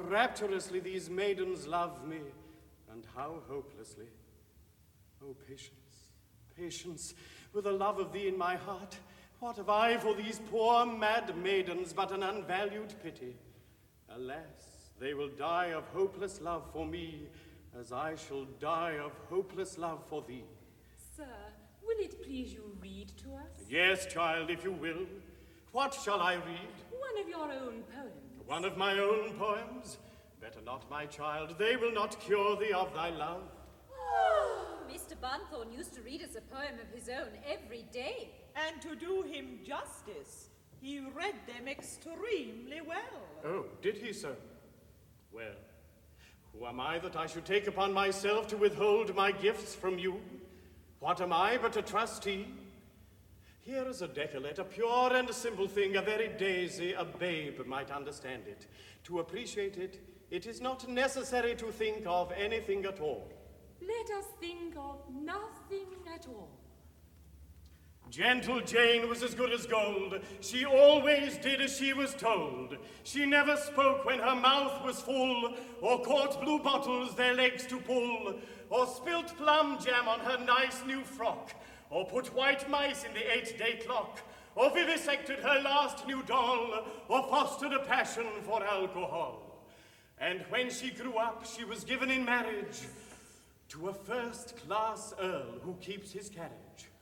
rapturously these maidens love me, and how hopelessly. Oh, patience, patience, with the love of thee in my heart, what have I for these poor mad maidens but an unvalued pity? Alas, they will die of hopeless love for me, as I shall die of hopeless love for thee. Sir, will it please you read to us? Yes, child, if you will. What shall I read? One of your own poems. One of my own poems? Better not, my child. They will not cure thee of thy love. Mr. Bunthorne used to read us a poem of his own every day. And to do him justice, he read them extremely well. Oh, did he so? Well, who am I that I should take upon myself to withhold my gifts from you? What am I but a trustee? Here is a decollete, a pure and simple thing, a very daisy, a babe might understand it. To appreciate it, it is not necessary to think of anything at all. Let us think of nothing at all. Gentle Jane was as good as gold. She always did as she was told. She never spoke when her mouth was full, or caught blue bottles their legs to pull, or spilt plum jam on her nice new frock, or put white mice in the 8-day clock, or vivisected her last new doll, or fostered a passion for alcohol. And when she grew up, she was given in marriage to a first-class earl who keeps his carriage.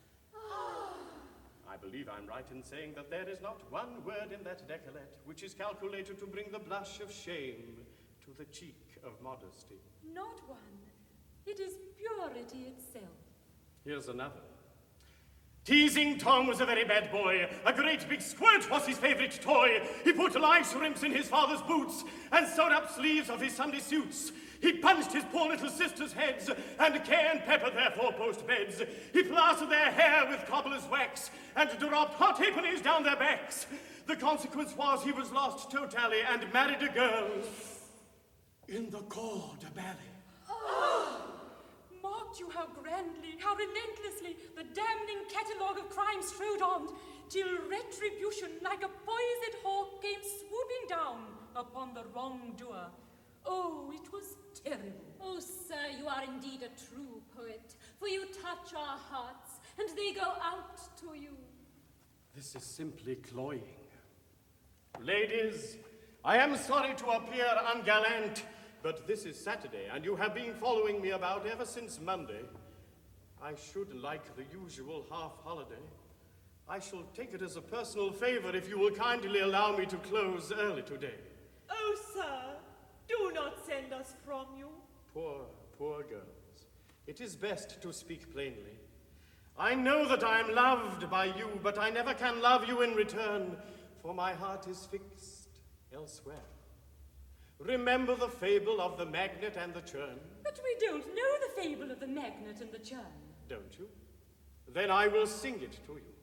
I believe I'm right in saying that there is not one word in that decollete which is calculated to bring the blush of shame to the cheek of modesty. Not one. It is purity itself. Here's another. Teasing Tom was a very bad boy. A great big squirt was his favorite toy. He put live shrimps in his father's boots and sewed up sleeves of his Sunday suits. He punched his poor little sisters' heads and cayenne peppered their four-post beds. He plastered their hair with cobbler's wax and dropped hot halfpennies down their backs. The consequence was he was lost totally and married a girl in the corps de ballet. Marked you how grandly, how relentlessly the damning catalogue of crimes strode on, till retribution like a poised hawk came swooping down upon the wrongdoer. Oh, it was terrible. Oh, sir, you are indeed a true poet, for you touch our hearts, and they go out to you. This is simply cloying. Ladies, I am sorry to appear ungallant, but this is Saturday, and you have been following me about ever since Monday. I should like the usual half-holiday. I shall take it as a personal favor if you will kindly allow me to close early today. Oh, sir, do not send us from you. Poor, poor girls. It is best to speak plainly. I know that I am loved by you, but I never can love you in return, for my heart is fixed elsewhere. Remember the fable of the magnet and the churn? But we don't know the fable of the magnet and the churn. Don't you? Then I will sing it to you.